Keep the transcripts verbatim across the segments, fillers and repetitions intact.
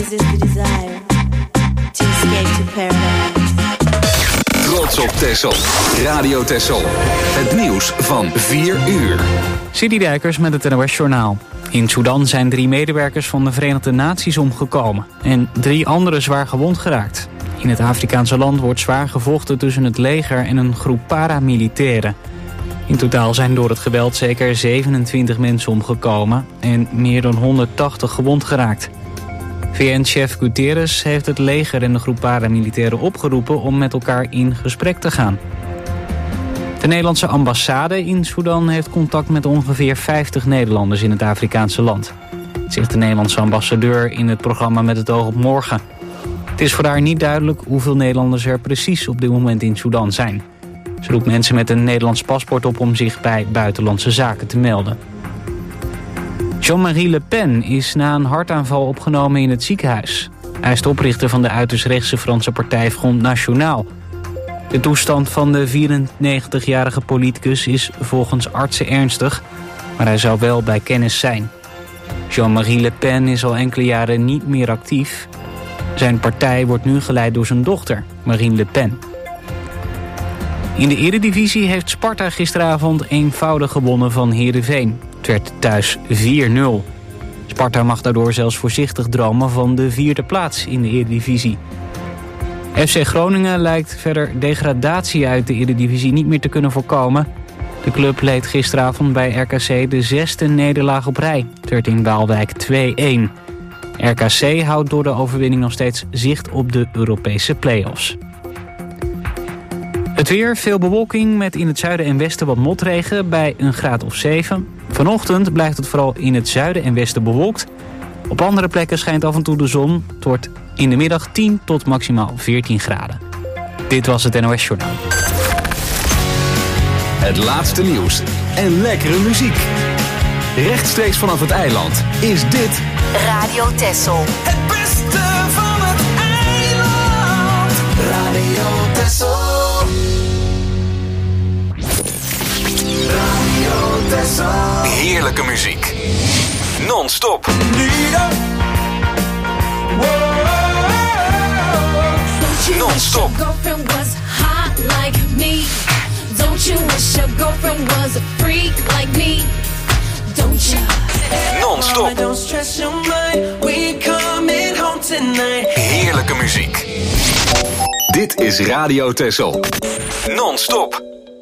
resist the desire to escape to paradise. Trots op Texel. Radio Texel. Het nieuws van vier uur. Sidi Dijkers met het N O S-journaal. In Sudan zijn drie medewerkers van de Verenigde Naties omgekomen en drie anderen zwaar gewond geraakt. In het Afrikaanse land wordt zwaar gevochten tussen het leger en een groep paramilitairen. In totaal zijn door het geweld zeker zevenentwintig mensen omgekomen en meer dan honderdtachtig gewond geraakt. V N-chef Guterres heeft het leger en de groep paramilitairen opgeroepen om met elkaar in gesprek te gaan. De Nederlandse ambassade in Sudan heeft contact met ongeveer vijftig Nederlanders in het Afrikaanse land. Zegt de Nederlandse ambassadeur in het programma Met het oog op morgen. Het is voor haar niet duidelijk hoeveel Nederlanders er precies op dit moment in Sudan zijn. Ze roept mensen met een Nederlands paspoort op om zich bij buitenlandse zaken te melden. Jean-Marie Le Pen is na een hartaanval opgenomen in het ziekenhuis. Hij is de oprichter van de uiterst rechtse Franse partij Front National. De toestand van de vierennegentigjarige politicus is volgens artsen ernstig, maar hij zou wel bij kennis zijn. Jean-Marie Le Pen is al enkele jaren niet meer actief. Zijn partij wordt nu geleid door zijn dochter, Marine Le Pen. In de Eredivisie heeft Sparta gisteravond eenvoudig gewonnen van Heerenveen. Het werd thuis vier nul. Sparta mag daardoor zelfs voorzichtig dromen van de vierde plaats in de Eredivisie. F C Groningen lijkt verder degradatie uit de Eredivisie niet meer te kunnen voorkomen. De club leed gisteravond bij R K C de zesde nederlaag op rij. Het werd in Waalwijk twee een. R K C houdt door de overwinning nog steeds zicht op de Europese play-offs. Het weer, veel bewolking met in het zuiden en westen wat motregen bij een graad of zeven. Vanochtend blijft het vooral in het zuiden en westen bewolkt. Op andere plekken schijnt af en toe de zon. Het wordt in de middag tien tot maximaal veertien graden. Dit was het N O S-journaal. Het laatste nieuws en lekkere muziek. Rechtstreeks vanaf het eiland is dit Radio Texel. Het beste van het eiland. Radio Texel. Radio Texel. heerlijke muziek. Non-stop. Non-stop. Don't you wish your girlfriend was a freak like me? Don't you? Non-stop. Don't stress your mind. We coming home tonight. Heerlijke muziek. Dit is Radio Texel. Non-stop.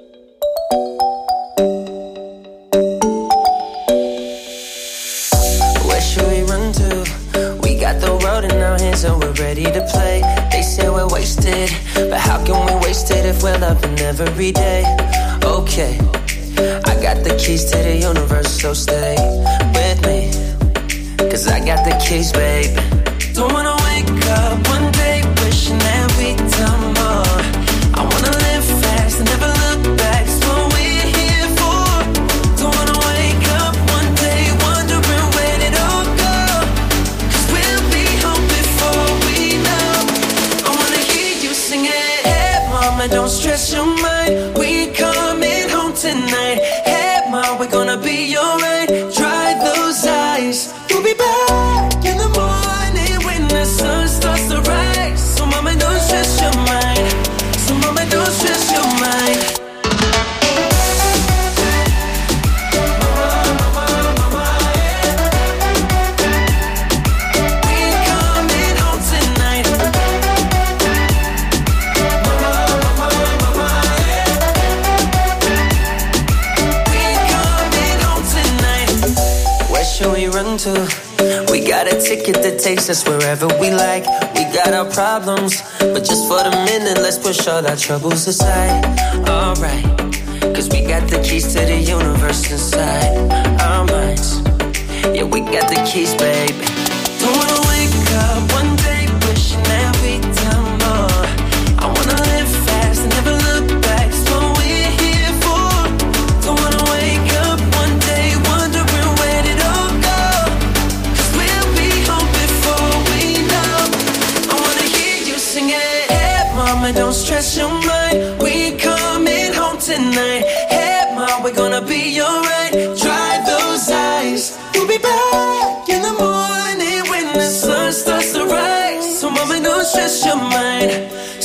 Where should we run to? We got the road in our hands and we're ready to play. They say we're wasted, but how can we waste it if we're loving every day? Okay, I got the keys to the universe, so stay with me, cause I got the keys, babe. Don't wanna wake up one day wishing that we'd done more. I wanna live fast and never look back, it's what we're here for. Don't wanna wake up one day wondering where did it all go, cause we'll be home before we know. I wanna hear you sing it. Hey mama, don't stress your mind, we coming home tonight. Hey mom, we're gonna be alright. Dry those eyes, you'll be back in the morning when the sun starts to rise. So mama, don't stress your mind. So mama, don't stress your mind. To. We got a ticket that takes us wherever we like. We got our problems, but just for the minute, let's push all our troubles aside. Alright, cause we got the keys to the universe inside our minds. Yeah, we got the keys, baby. Don't wanna wake up one day wishing that we'd done more. I wanna live fast and never look back, it's what we're here for. Don't wanna wake up one day wondering where did it all go. Don't stress your mind, we coming home tonight. Hey mom, we're gonna be alright. Dry those eyes, we'll be back in the morning when the sun starts to rise.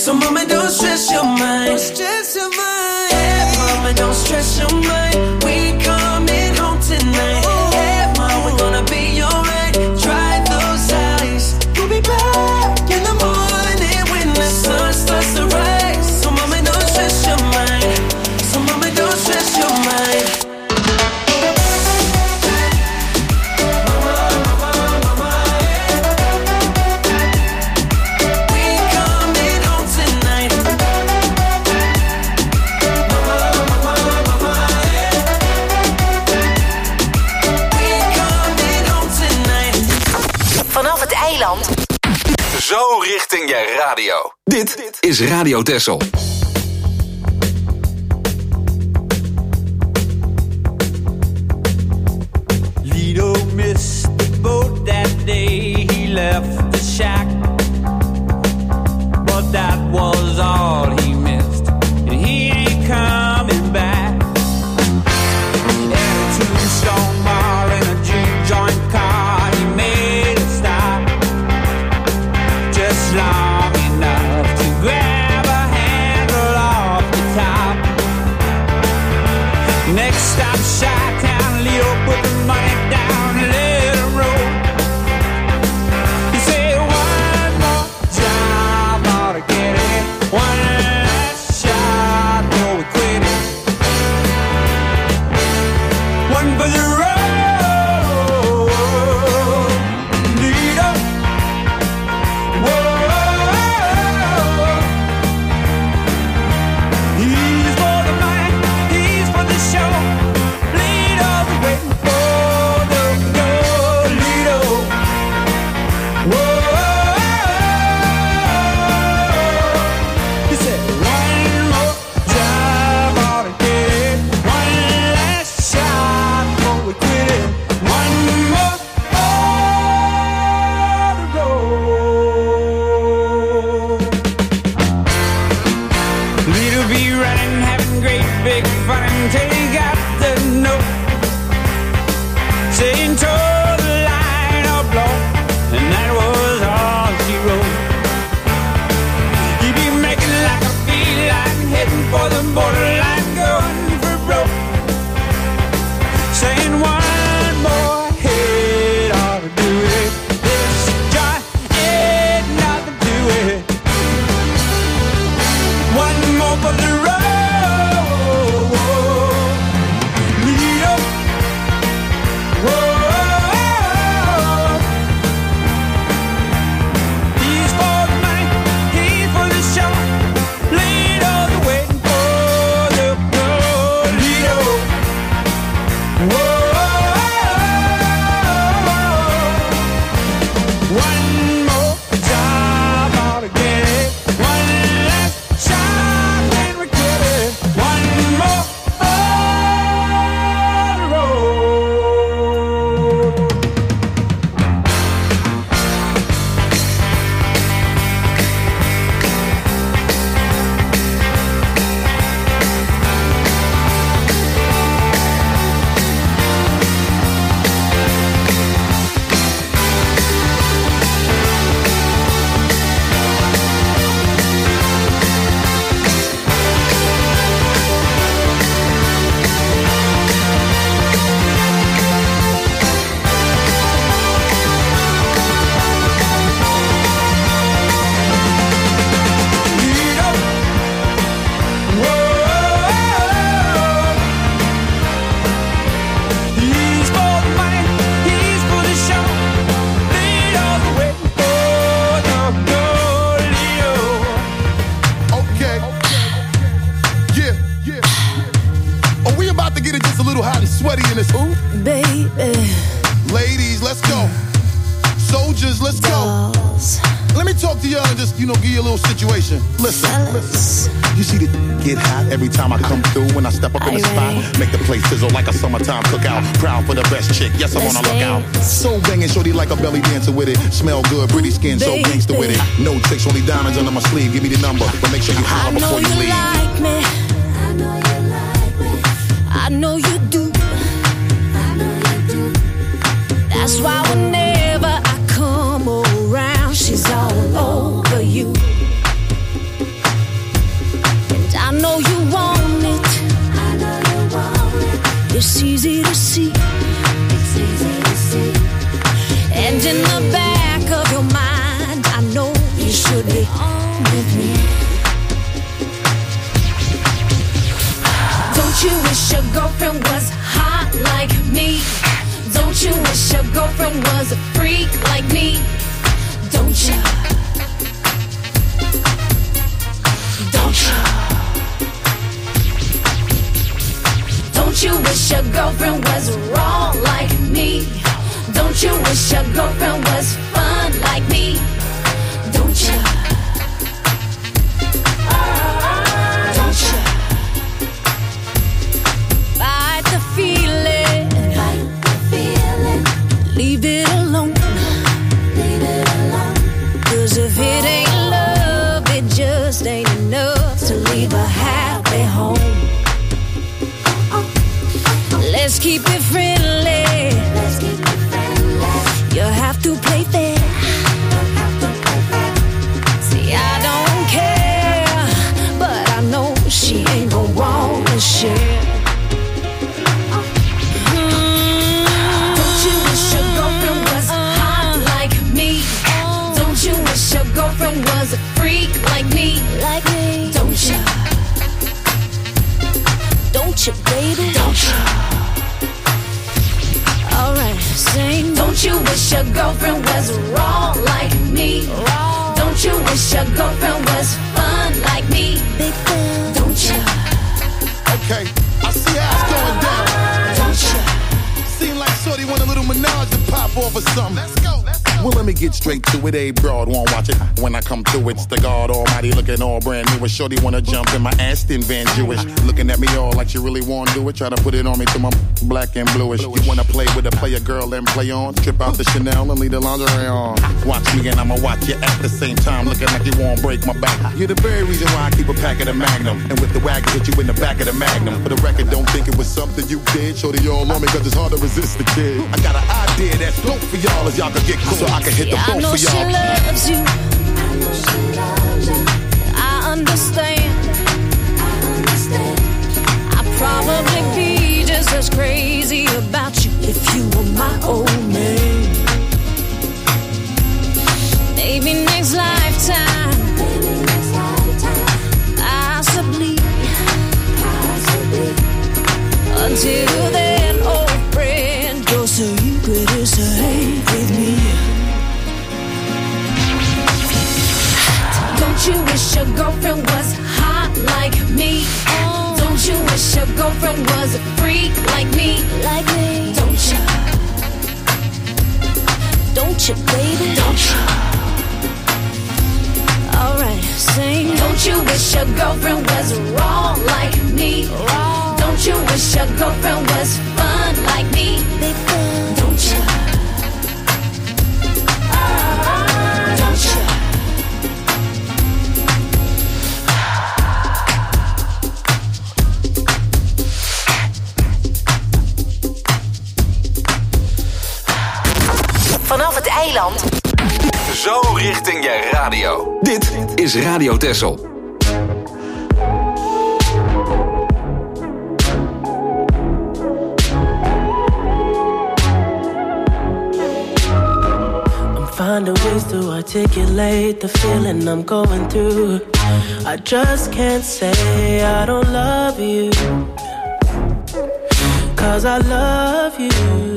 So mama, don't stress your mind. Don't stress your mind. Hey, mama, don't stress your mind. We coming home tonight. Hey, mama, we're gonna be alright. Dry those eyes. We'll be back in the morning when the sun starts to rise. So mama, don't stress your mind. So mama, don't stress your mind. Zo richting je radio. Dit is Radio Texel. Lido missed the boat that day. He left the shack, but that was all he missed, and he ain't coming back. In a tombstone bar in a juke joint car, he made a stop just long enough to grab a handle off the top. Next stop, Chi-Town. Leo put the money down and let it roll. He said, one more job ought to get it. One last shot, or we quit it. One for the road. Lido. Whoa. He's for the money, he's for the show. Lido's waiting for the goal. Lido. Whoa. He said, one more job ought to get it. One last shot before we quit it. One more for the road. Lido be running, having great big fun until he got the note saying toe the line or blow, and that was all she wrote. He'd be making like a feline, heading for the borderline, going for broke, saying one more hit ought to do it. This joint ain't nothing to it. One more for the road. Lido. Whoa. He's for the money, he's for the show. Lido's waiting for the goal. Lido. Whoa. One more job ought to get it. One last shot and we quit it. One more for the road. Lido. Whoa. He's for the money, he's for the show. Lido's waiting for the goal. Lido. Okay. Yeah, yeah. Are we about to get it just a little hot and sweaty in this ooh? Baby, Ladies, let's go. Soldiers, let's go. dolls, Let me talk to y'all and just, you know, give you a little situation. Listen, listen. fellas. You see the get hot every time I come through. When I step up in the Are you spot, ready? make the place sizzle like a summertime cookout. Proud for the best chick, yes, I'm Let's on a lookout. dance. So banging, shorty like a belly dancer with it. Smell good, pretty skin, so Baby. gangster with it. No tricks, only diamonds under my sleeve. Give me the number, but make sure you I holler know before you you leave. like me. I know you like me. I know you do. I know you do. That's why whenever I come around, she's all over you. girlfriend was hot like me? Don't you wish your girlfriend was a freak like me? Don't you? Don't you? Don't you wish your girlfriend was raw like me? Don't you wish your girlfriend was fun like me? Don't you? Don't you? Fight the feeling. Fight the feeling. Leave it alone. Leave it alone. 'Cause if it ain't love, it just ain't enough to leave a happy home. Let's keep it friendly. Let's keep it friendly. You have to play fair. See, I don't care, but I know she ain't gon' want to share. Mm. Don't you wish your girlfriend was hot like me? Don't you wish your girlfriend was a freak like me? Like me? Don't you? Don't you, baby? Don't you? Alright, sing. Don't you wish your girlfriend was raw like me? Raw. Don't you wish your girlfriend was fun like me? Big fun. Don't you? Okay, I see how it's going down. Don't you? Seem like Shorty want a little menage to pop off or something. Let's go, let's go. Well, let me get straight to it. A broad won't watch it. When I come through, it's the God Almighty looking all brand new. A Shorty wanna jump in my Aston Van Jewish. Looking at me all like you really wanna do it. Try to put it on me till my black and bluish. You wanna play with a player girl and play on? Trip out the Chanel and leave the lingerie on. Watch me and I'ma watch you at the same time. Looking like you won't break my back. You're the very reason why I keep a pack of the Magnum. And with the wagon, hit you in the back of the Magnum. For the record, don't think it was something you did. Shorty all on me cause it's hard to resist the kid. I got an idea that's dope for y'all as y'all can get cool. So I can hit the phone for y'all. She loves you. I know she loves you. I understand. I understand. I'd probably be just as crazy about you if you were my old man. Maybe next lifetime. Maybe next lifetime. Possibly. Possibly. Until then, old friend, your secret is safe with me. Don't you wish your girlfriend was hot like me? Don't you wish your girlfriend was a freak like me? Like me? Don't you? Don't you, baby? Don't you? Alright, sing. Don't you wish your girlfriend was raw like me? Raw. Don't you wish your girlfriend was fun like me? Big fun. Don't you? Don't you? Vanaf het eiland. Zo richting je radio. Dit is Radio Texel. I'm finding ways to articulate the feeling I'm going through. I just can't say I don't love you, 'cause I love you.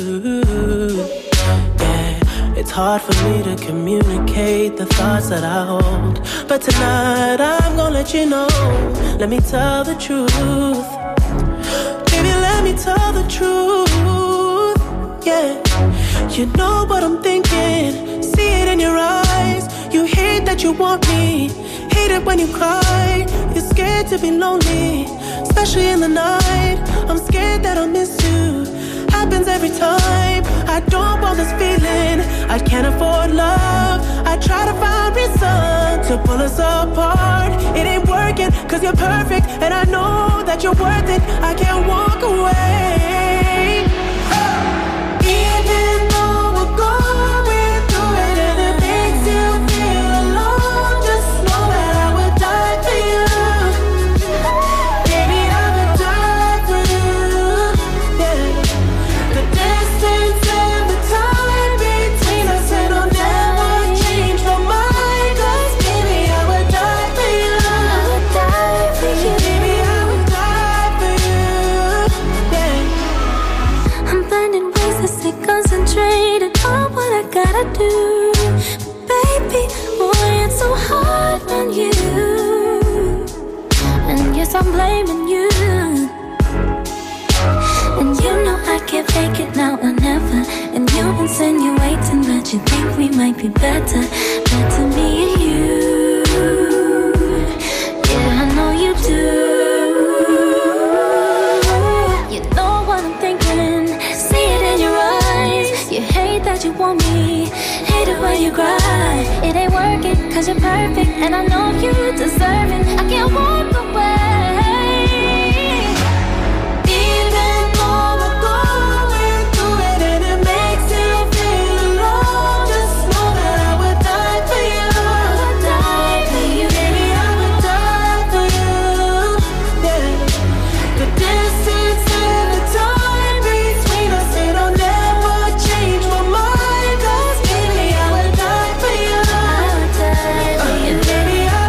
It's hard for me to communicate the thoughts that I hold, but tonight I'm gonna let you know. Let me tell the truth. Baby, let me tell the truth. Yeah, you know what I'm thinking. See it in your eyes. You hate that you want me. Hate it when you cry. You're scared to be lonely, especially in the night. I'm scared that I'll miss you. Happens every time. I don't want this feeling. I can't afford love. I try to find reason to pull us apart. It ain't working 'cause you're perfect, and I know that you're worth it. I can't walk away. Even though we're going through it and it makes you feel alone, just know that I would die for you. Baby, I would die for you. Yeah. The distance and the time between us, it'll never change my mind. 'Cause baby, I would die for you. I would die for you. Baby, I would die for you. I do. Baby, boy, it's so hard on you. And yes, I'm blaming you. And you know I can't fake it now or never. And you insinuating that you think we might be better. Better me and you. Yeah, I know you do. You know what I'm thinking. See it in your eyes. You hate that you want me. Hate it when you cry. It ain't working cause you're perfect. And I know you deserve it. I can't walk away. Baby, I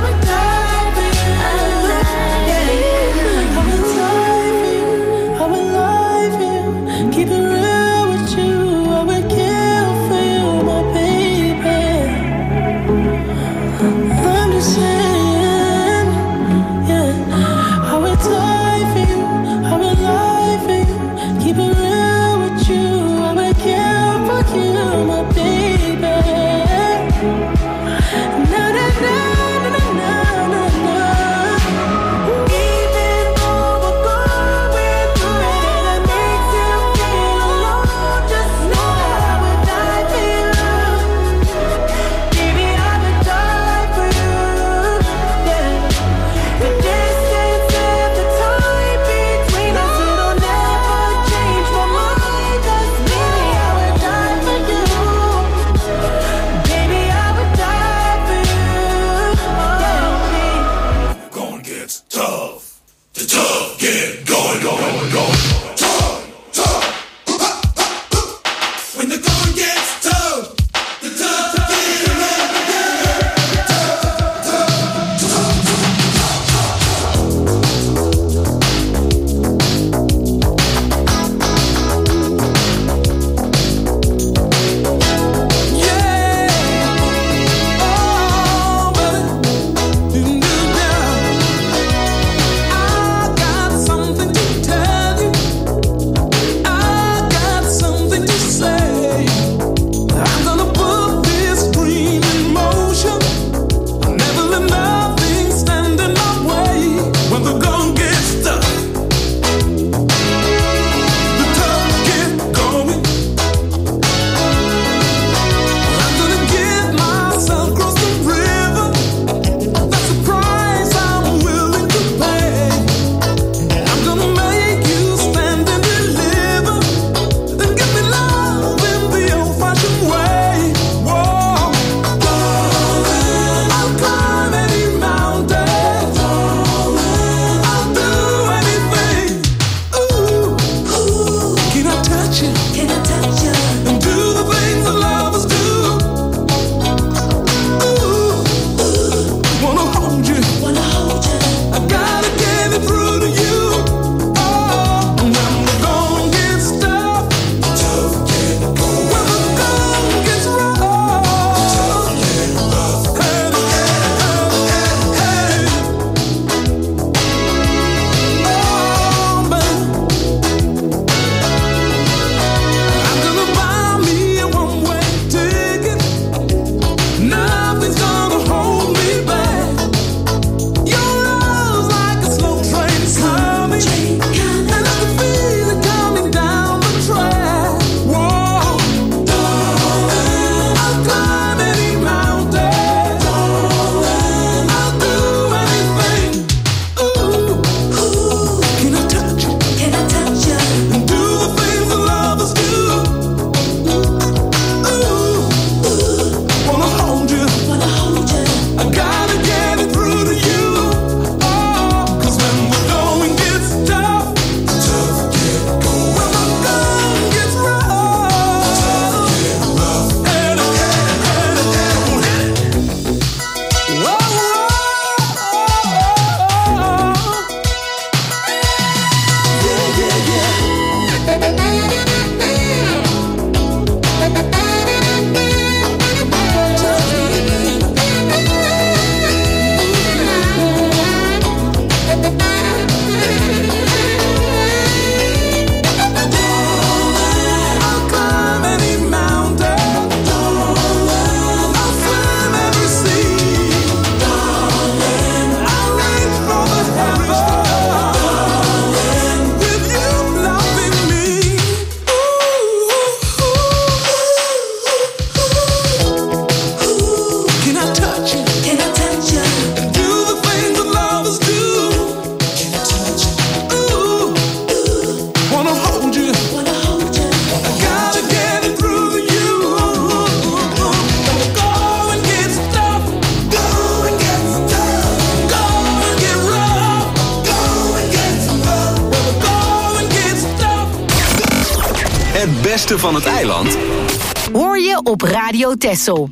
beste van het eiland hoor je op Radio Texel.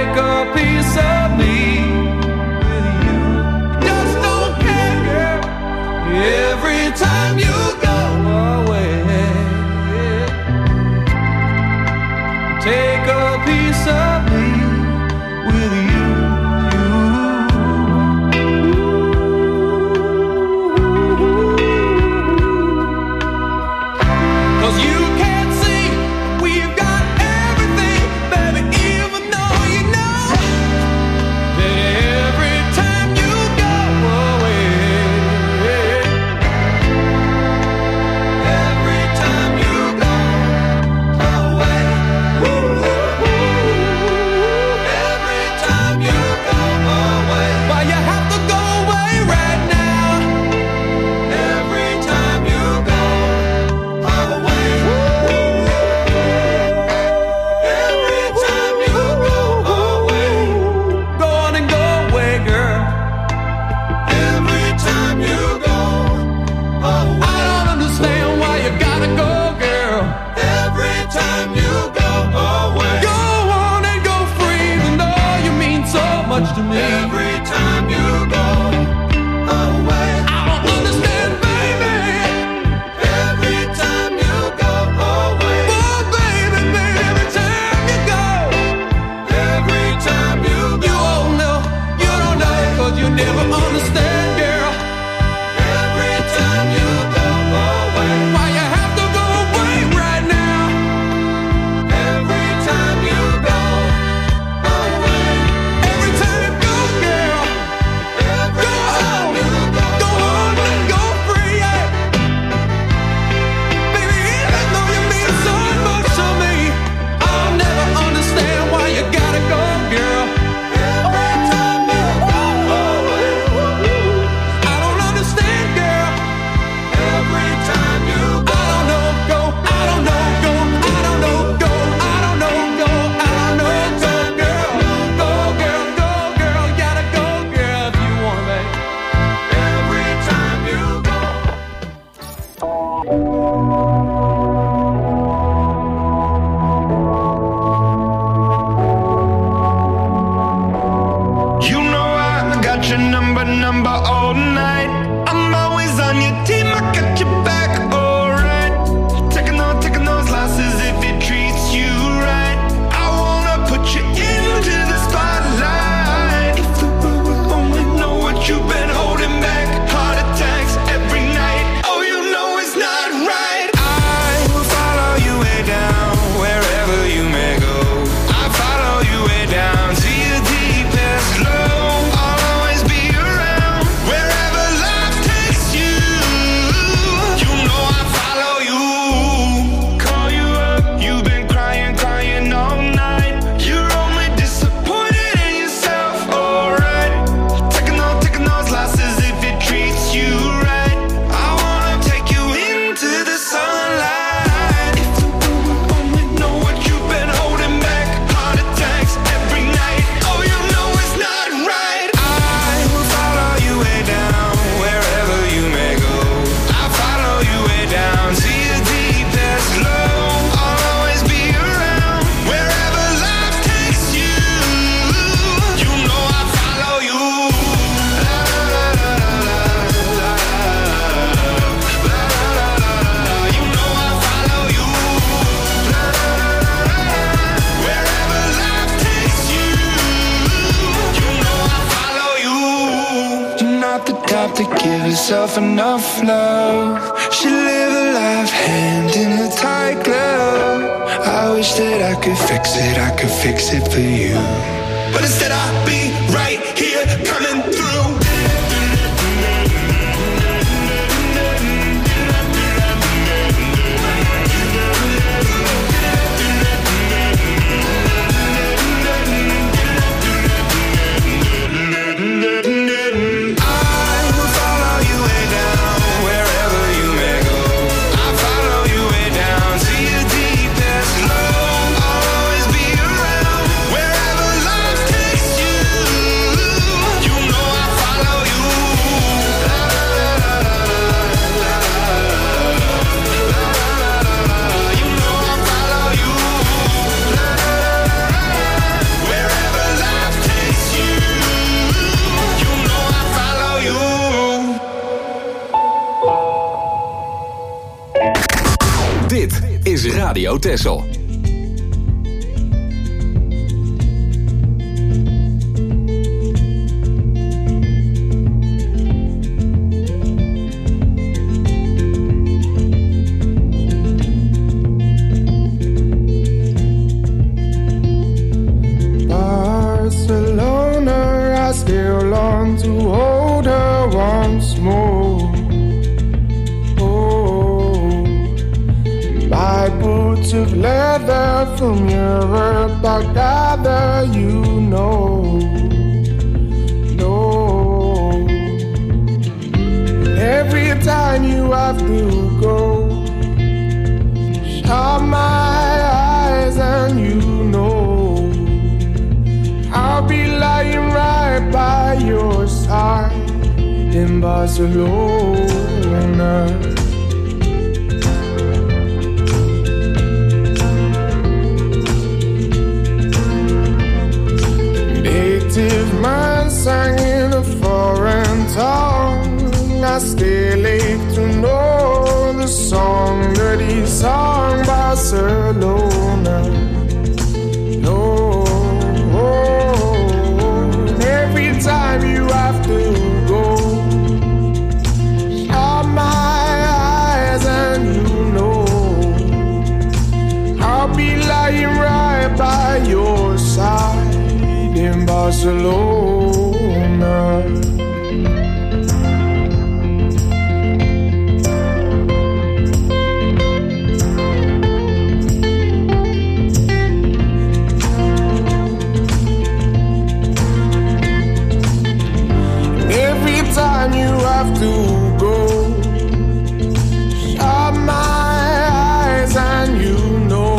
piece of me with you. Just don't care, girl. to give herself enough love. She live a life hand in a tight glove. I wish that I could fix it, I could fix it for you. But instead I'll be right here coming through. Is Radio Texel. Barcelona, I still long to hold her once more. My boots of leather from Europe, I gather you know, no. Every time you have to go, shut my eyes and you know, I'll be lying right by your side in Barcelona. Native man sang in a foreign tongue. I still ache to know the song that he sang, Barcelona. No, and every time you have to go, shut my eyes and you know, I'll be lying right by your side in Barcelona. Every time you have to go, shut my eyes and you know,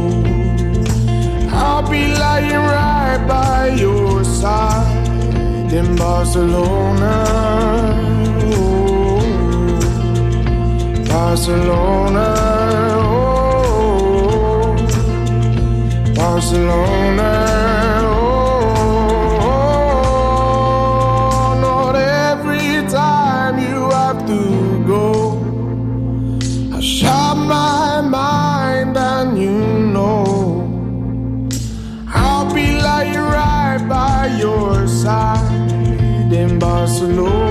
I'll be lying right by your side in Barcelona, oh, Barcelona. Barcelona, oh, Barcelona, oh, not every time you have to go. I shut my mind and you know I'll be like right by your side in Barcelona.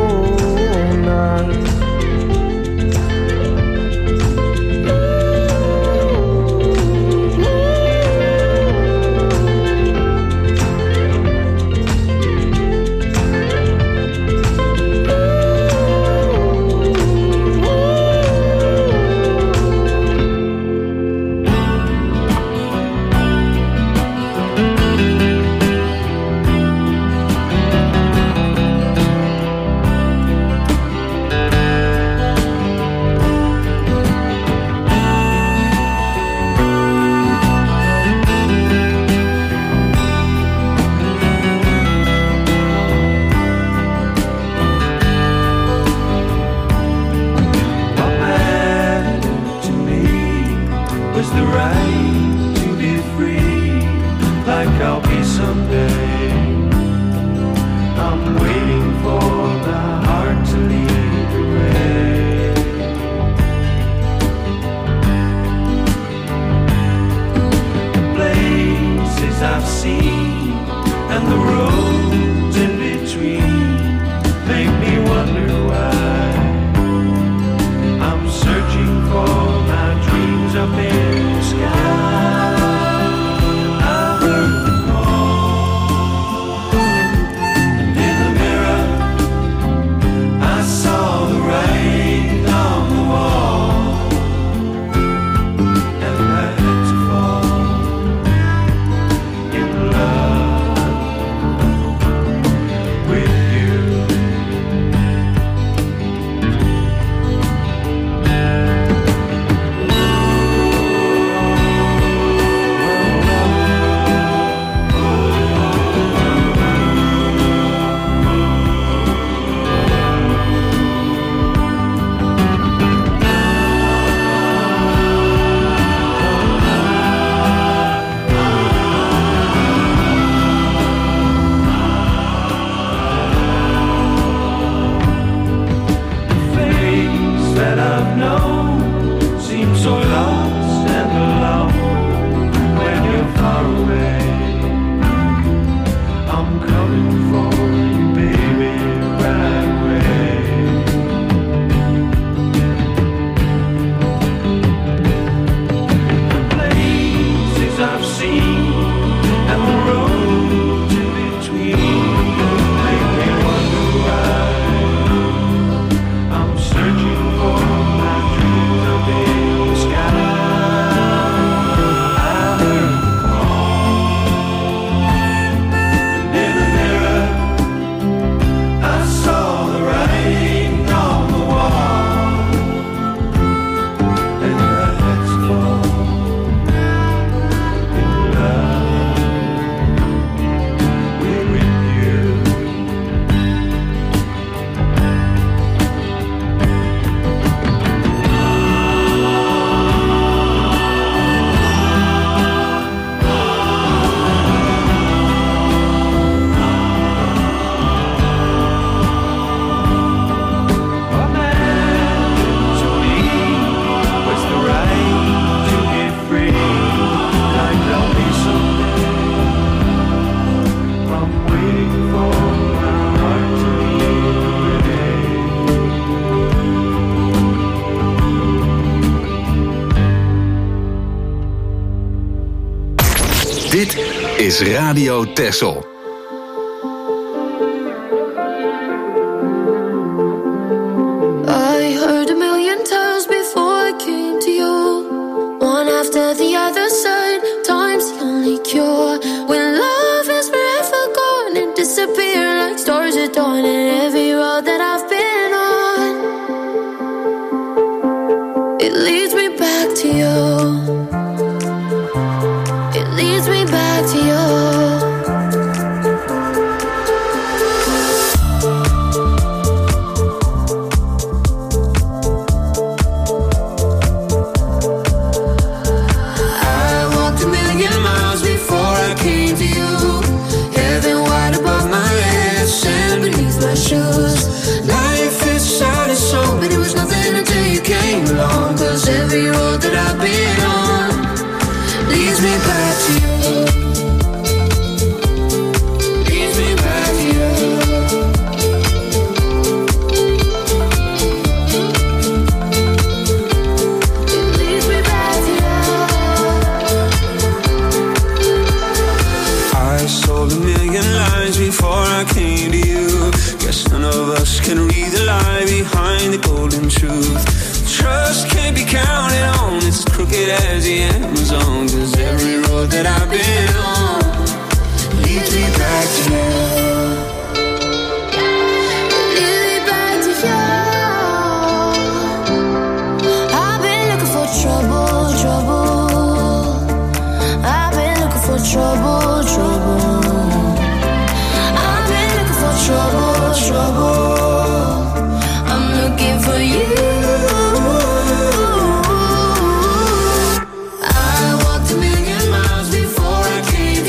Dit is Radio Texel. I heard a million times before I came to you. One after the other said, time's the only cure. When love is forever gone and disappear like stars at dawn. And every road that I've been on, it leads me back to you. It leads me back to you. wide as the Amazon. Cause every road that I've been on leads me back to you. Trouble, trouble. I've been looking for trouble, trouble. I've been looking for trouble, trouble. I'm looking for you. I walked a million miles before I came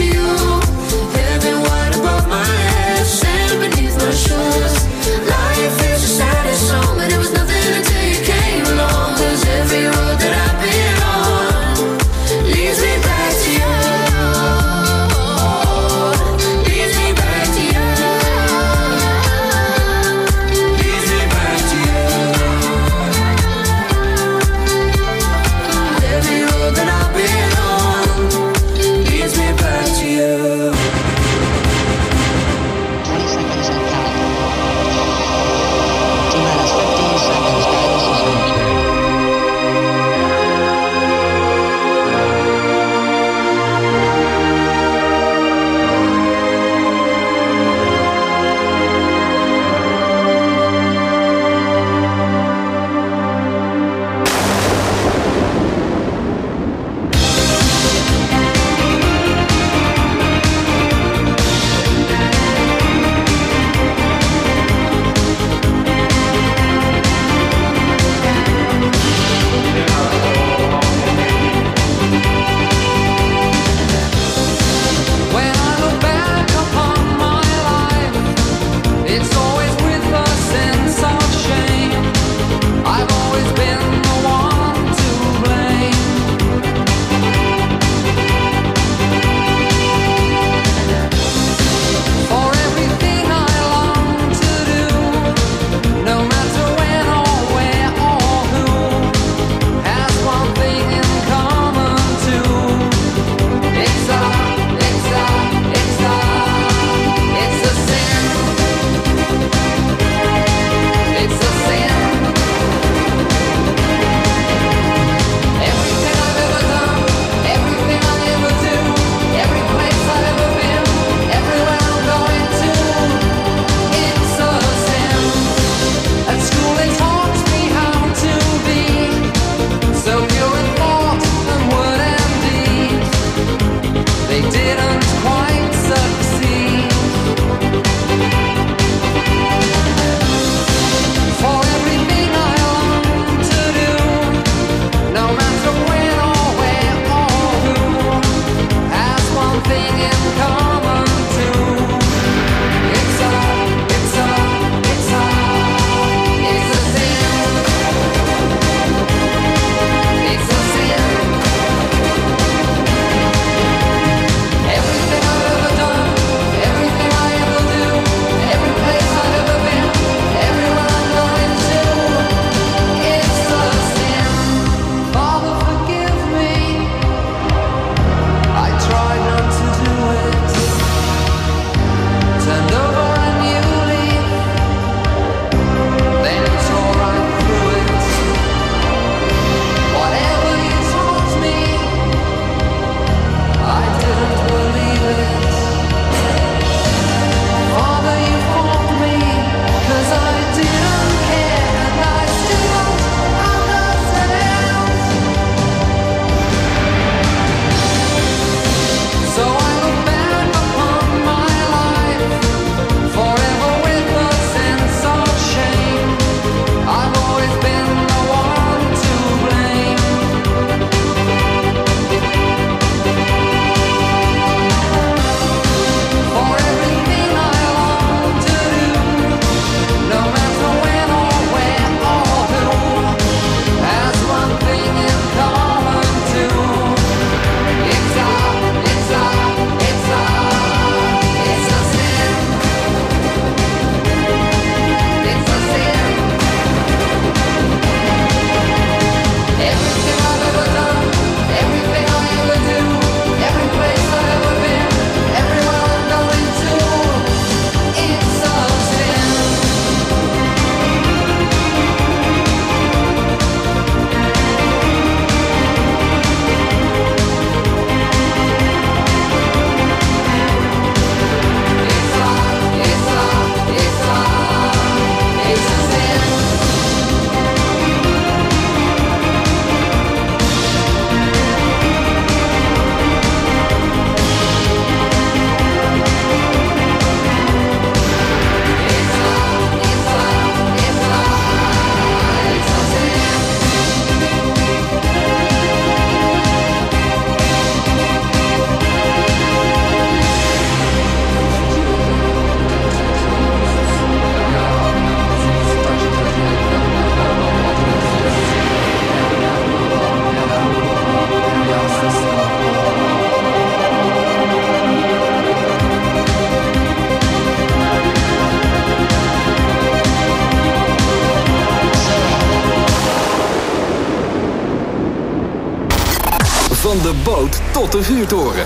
Van de boot tot de vuurtoren.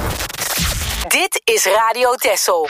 Dit is Radio Texel.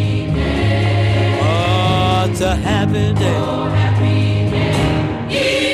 It's a happy day.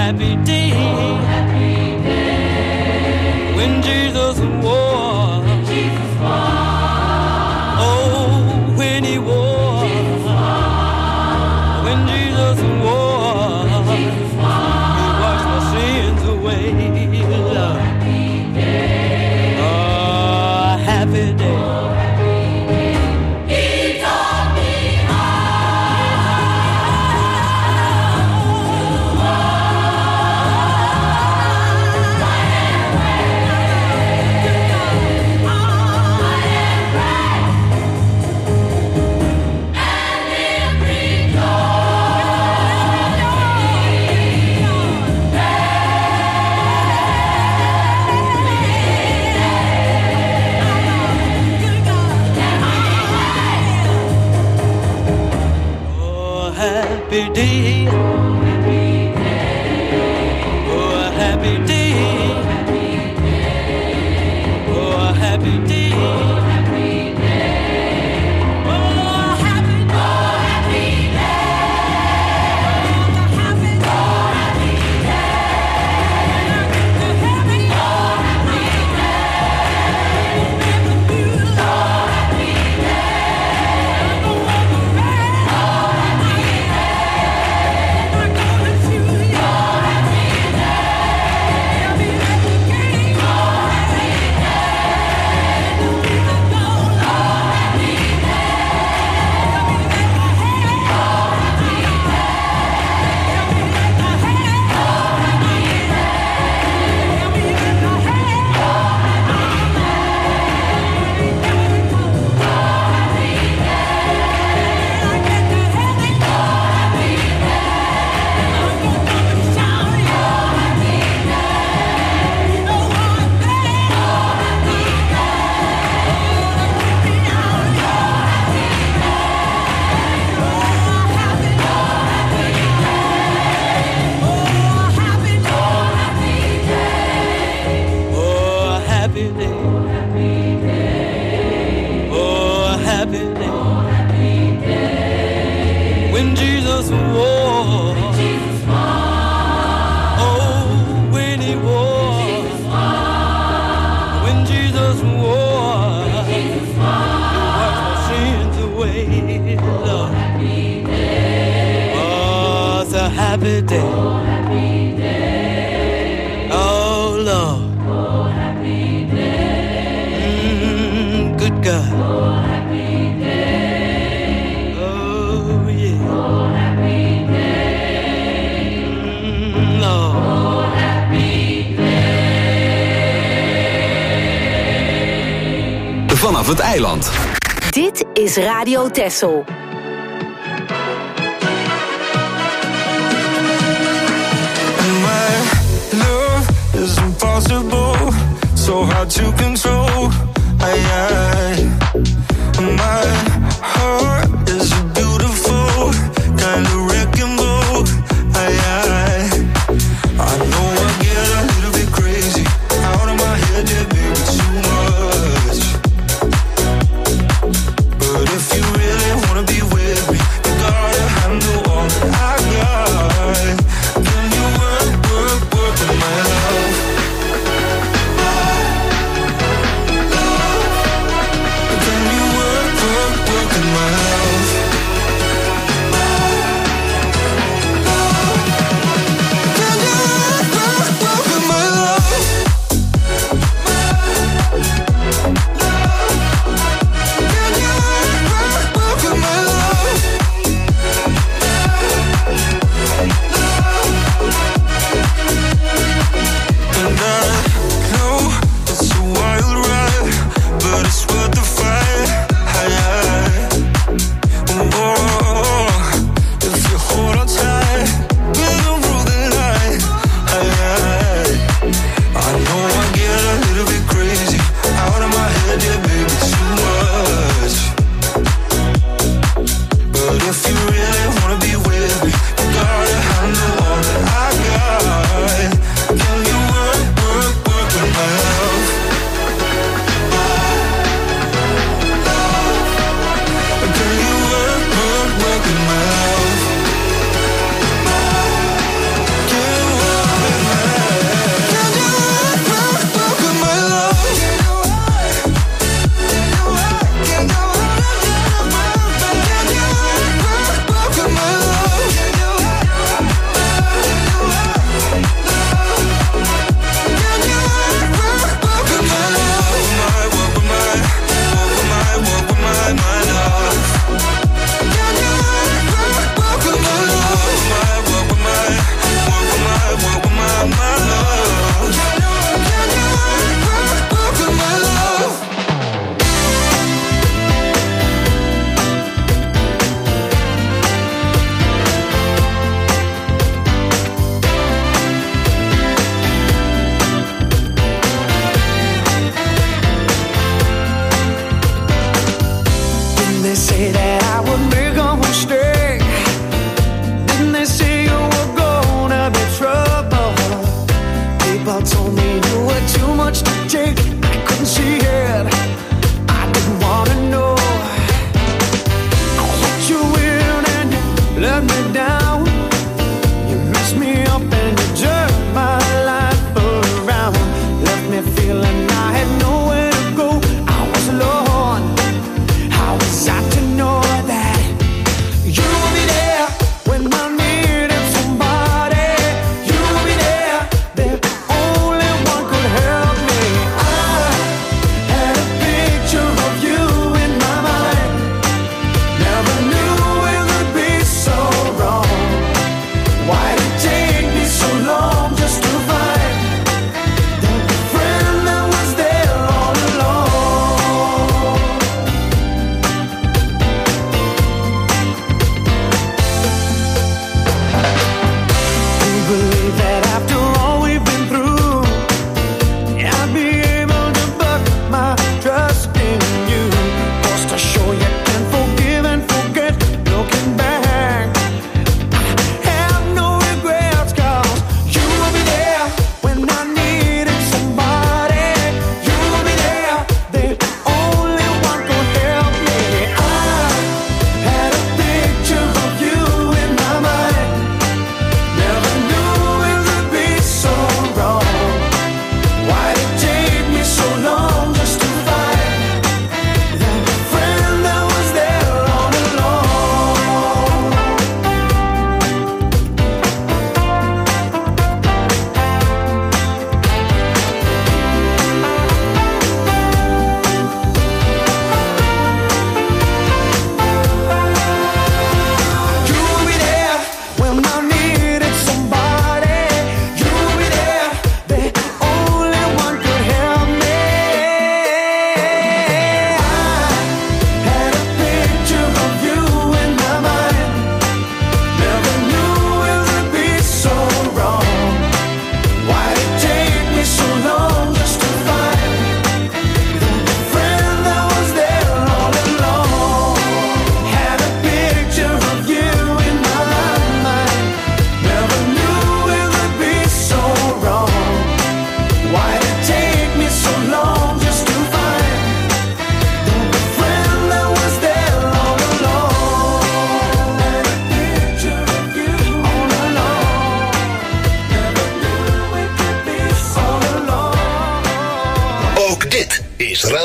happy day. Oh, happy day. When Jesus wore. When Jesus wore. Oh, when he wore. Jesus wore. When Jesus wore. When Jesus wore. He washed my sins away. Oh, happy day. Oh, happy day. Happy day. Oh, happy day. Oh, happy day. Oh, happy day. Oh, happy day. Oh, happy day. Oh, happy day. Oh, happy day. Oh, happy day. Oh, happy day. Oh, happy day. When Jesus wore, when Jesus wore, oh, when he wore, Jesus wore. When Jesus wore, when Jesus wore, he washed my sins away. Lord. Happy day. Oh, it's a happy day. Oh, happy day. Oh, Lord. Oh, happy day. Mm, good God. Oh, happy day. Vanaf het eiland. Dit is Radio Texel. My love is impossible, so hard to control. I, I, my heart is a beautiful kind of wrecking ball. I, I, I know I get a little bit crazy out of my head, yeah, baby, too much. But if you really wanna be with me, you gotta handle all that I got. Can you work, work, work with my love? Love, love.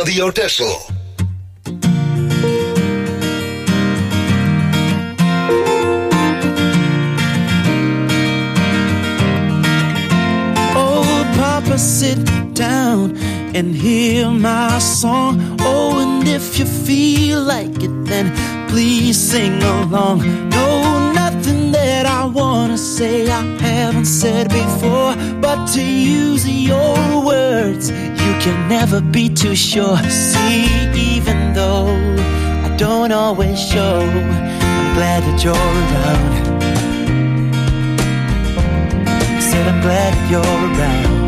Radio Texel. Oh, Papa, sit down and hear my song. Oh, and if you feel like it, then please sing along. No, nothing that I wanna say I haven't said before, but to use your words, you can never be too sure. See, even though I don't always show, I'm glad that you're around. Said I'm glad that you're around.